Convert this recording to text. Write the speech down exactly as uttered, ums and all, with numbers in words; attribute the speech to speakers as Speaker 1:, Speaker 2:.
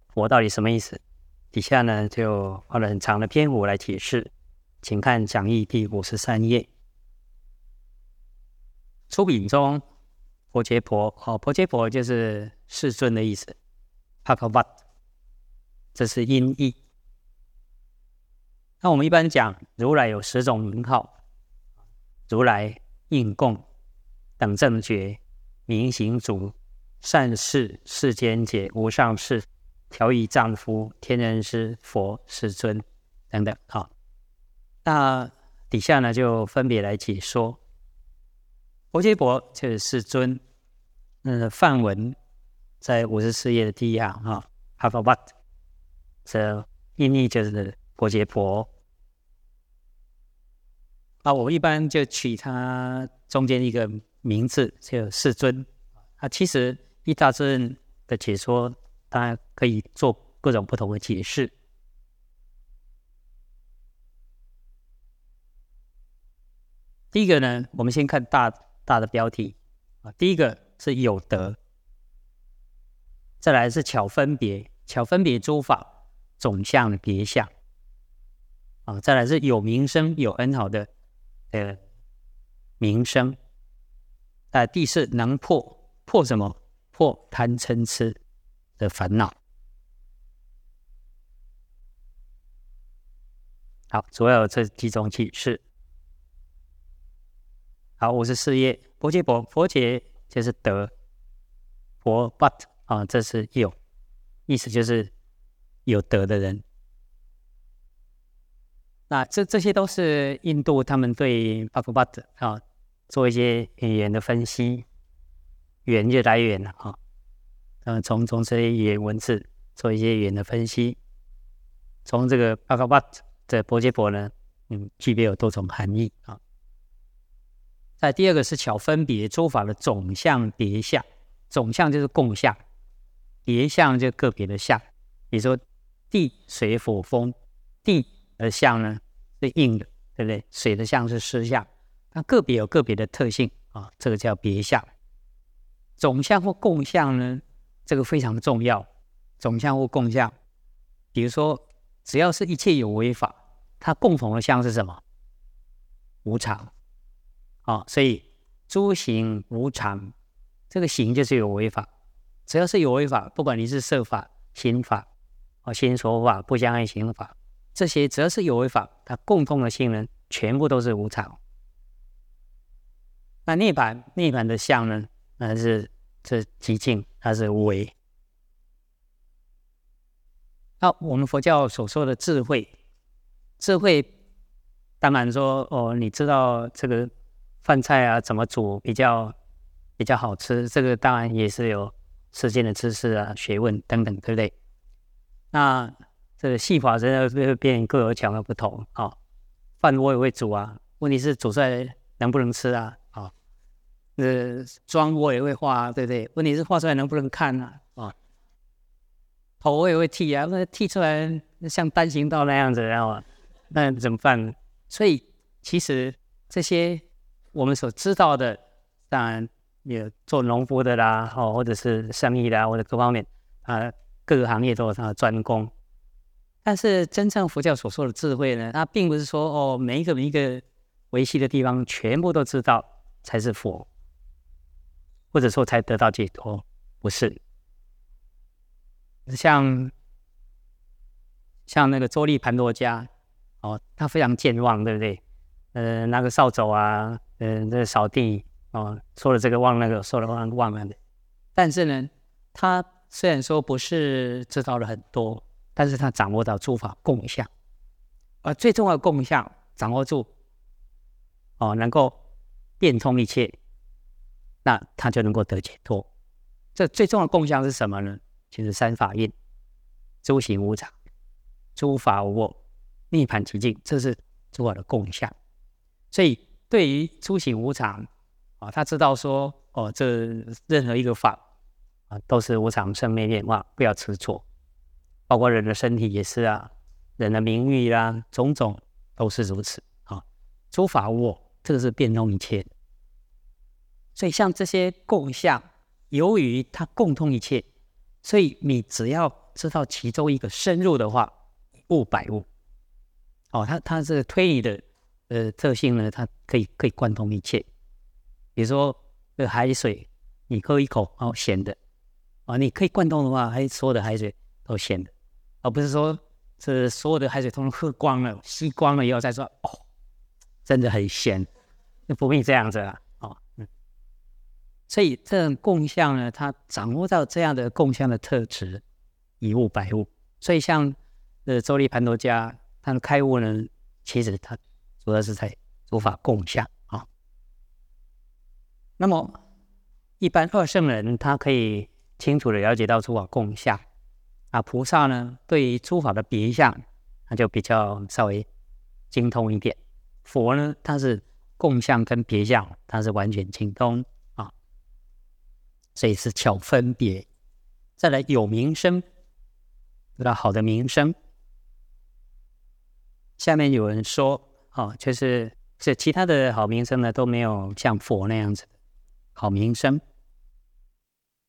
Speaker 1: 佛到底什么意思？底下呢就花了很长的篇幅来解释，请看讲义第五十三页。初品中，婆伽婆，哦，婆伽婆就是世尊的意思 ，Bhagavat， 这是音译。那我们一般讲如来有十种名号，如来、应供、等正觉、明行足、善事、世间解、无上士、调御丈夫、天人师、佛、世尊等等。好，那底下呢就分别来解说。婆伽婆就是世尊，嗯，梵文在五十四页的第一行哈 ，Bhagavat， 这音译就是婆伽婆。啊，我一般就取它中间一个名字，就世尊。啊，其实依大乘的解说，当然可以做各种不同的解释。第一个呢，我们先看大大的标题啊，第一个是有德，再来是巧分别，巧分别诸法总相别相啊，再来是有名声，有很好的呃名声。啊，第四能破，破什么？破贪嗔痴的烦恼。好，主要有这几种启示。好，五十四页，婆伽婆，婆伽就是德，婆 but 啊，这是有，意思就是有德的人。那这这些都是印度他们对 Bhagavat 啊做一些语言的分析，源就来源了啊，嗯，从从这些语言文字做一些语言的分析，从这个 Bhagavat 的婆伽婆呢，嗯，具备有多种含义啊。再第二个是巧分别诸法的总相别相，总相就是共相，别相就个别的相。比如说地水火风，地的相呢是硬的，对不对？水的相是湿相，那个别有个别的特性啊，这个叫别相。总相或共相呢，这个非常重要。总相或共相，比如说只要是一切有为法，它共同的相是什么？无常。哦，所以诸行无常，这个行就是有为法，只要是有为法，不管你是色法、心法、哦、心所法、不相应行法，这些只要是有为法，它共通的性呢，全部都是无常。那涅槃，涅槃的相呢，那是这极静，它是无为。那我们佛教所说的智慧，智慧当然说哦，你知道这个饭菜啊怎么煮比较比较好吃，这个当然也是有世间的知识啊、学问等等，对不对？那这个细法真的会变各有巧妙不同啊、哦。饭我也会煮啊，问题是煮出来能不能吃啊？啊、哦，呃，妆我也会画、啊，对不对？问题是画出来能不能看啊？啊、哦，头我也会剃啊，那剃出来像单行道那样子，然后那怎么办？所以其实这些我们所知道的，当然有做农夫的啦，哦，或者是生意啦，或者各方面啊，各个行业都有它的专攻。但是真正佛教所说的智慧呢，它并不是说哦，每一个每一个维系的地方全部都知道才是佛，或者说才得到解脱，不是。像像那个周利盘陀家，哦，他非常健忘，对不对？呃，拿个扫帚啊，呃，这扫地哦，说了这个忘那个，说了忘忘了的。但是呢，他虽然说不是知道了很多，但是他掌握到诸法共相，而最重要的共相掌握住，哦，能够变通一切，那他就能够得解脱。这最重要的共相是什么呢？就是三法印，诸行无常，诸法无我，涅槃寂静，这是诸法的共相。所以对于诸行无常啊，他知道说哦，这任何一个法啊都是无常生灭灭忘，不要执着。包括人的身体也是啊，人的名誉啦、啊，种种都是如此啊。诸法无我，这个是变通一切的。所以像这些共相，由于它共通一切，所以你只要知道其中一个深入的话，悟百悟。哦，它它这个推理的呃特性呢，它可以可以贯通一切。比如说，这个海水，你喝一口，哦，咸的，啊，你可以贯通的话，还所有的海水都咸的，而不是说这所有的海水通通喝光了、吸光了以后再说，哦，真的很咸，那不必这样子啊，哦，嗯。所以这种共相呢，它掌握到这样的共相的特质，一悟百悟。所以像呃周立盘陀家，他的开悟呢，其实他主要是在诸法共相啊、哦。那么一般二圣人，他可以清楚的了解到诸法共相啊。菩萨呢，对于诸法的别相，他就比较稍微精通一点。佛呢，他是共相跟别相，他是完全精通。所以是巧分别。再来有名声，得到好的名声。下面有人说，哦，就是是其他的好名声呢都没有像佛那样子的好名声